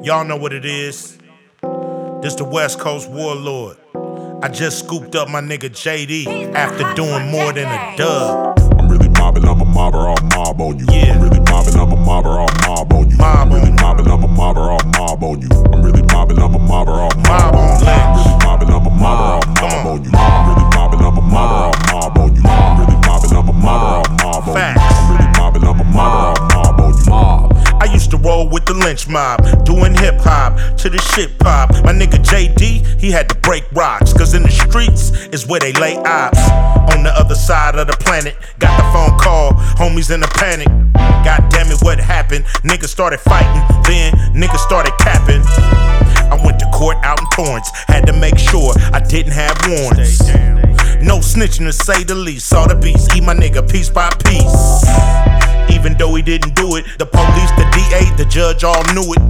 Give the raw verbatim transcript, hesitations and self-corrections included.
Y'all know what it is. This the West Coast Warlord. I just scooped up my nigga J D after doing more than a dub. I'm really mobbing, I'm a mobber, I'll mob on you. Yeah. I'm really mobbing, I'm a mobber, I'll mob on you. Mob I'm really on. mobbing, I'm a mobber, I'll mob on you. I'm really mobbing, I'm a mobber, I'll Mob mob on on you. I'm Lynch. really mobbing, I'm a mobber, I'll Come mob on. on you. I'm really mobbing, I'm a mobber, I'll mob on you. I'm really mobbing, I'm a mobber, I'll mob on you. Facts. I'm really mobbing, I'm a mobber, I'll mob on you. Mob. I used to roll with the Lynch mob, doing hip hop to the shit pop. My nigga J D, he had to break rocks, cause in the streets is where they lay ops. On the other side of the planet, got the phone call, homies in a panic. God damn it, what happened? Niggas started fighting, then niggas started capping. I went to court out in Torrance, had to make sure I didn't have warrants. No snitching to say the least, saw the beast, eat my nigga piece by piece. Even though he didn't do it, the police, the D A, the judge all knew it.